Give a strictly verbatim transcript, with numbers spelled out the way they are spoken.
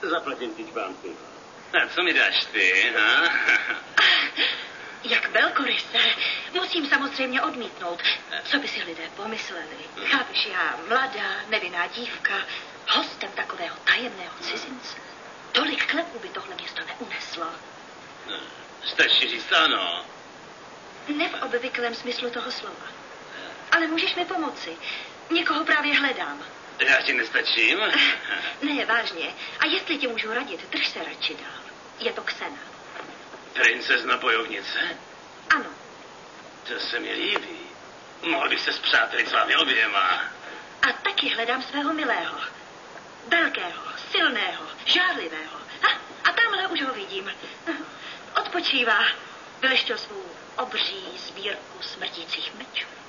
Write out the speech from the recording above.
Zaplatím teď vám piva. A co mi dáš ty, ha? Jak velkoryse. Musím samozřejmě odmítnout. Co by si lidé pomysleli? Chápeš, já mladá, nevinná dívka, hostem takového tajemného cizince. Tolik klepů by tohle město neuneslo. Stačí říct ano. Ne v obvyklém smyslu toho slova. Ale můžeš mi pomoci. Někoho právě hledám. Já ti nestačím? Ne, vážně. A jestli ti můžu radit, drž se radši dál. Je to Xena. Princezna bojovnice? Ano. To se mi líbí. Mohl bych se zpřátelit s vámi oběma. A taky hledám svého milého. Velkého, silného, žárlivého. A, a tamhle už ho vidím. Odpočívá. Vyleštil svou obří sbírku smrtících mečů.